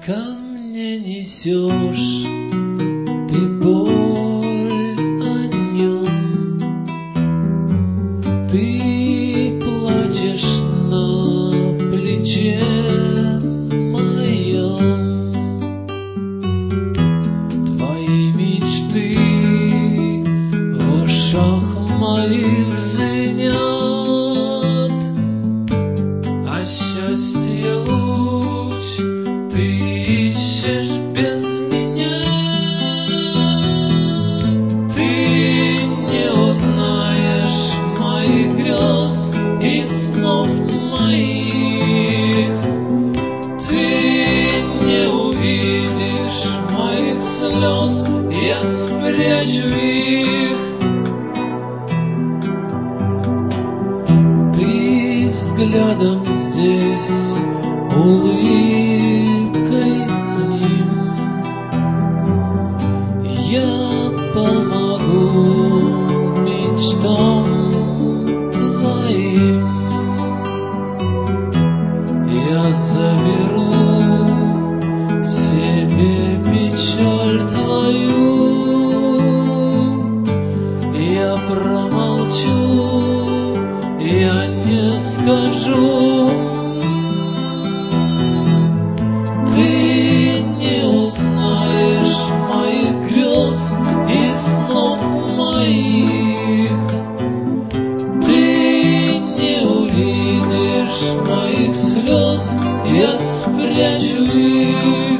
ко мне несешь ты боль о нем, ты плачешь на плече моем, твои мечты в ушах моих звенят, а счастье луч ты ищешь без меня. Ты не узнаешь моих грез и снов моих, ты не увидишь моих слез, я спрячу их. Ты взглядом здесь, улыбкой с ним, я помогу мечтам твоим, я заберу себе печаль твою, я промолчу, я не скажу. Ты не узнаешь моих грез и снов моих, ты не увидишь моих слез, я спрячу их.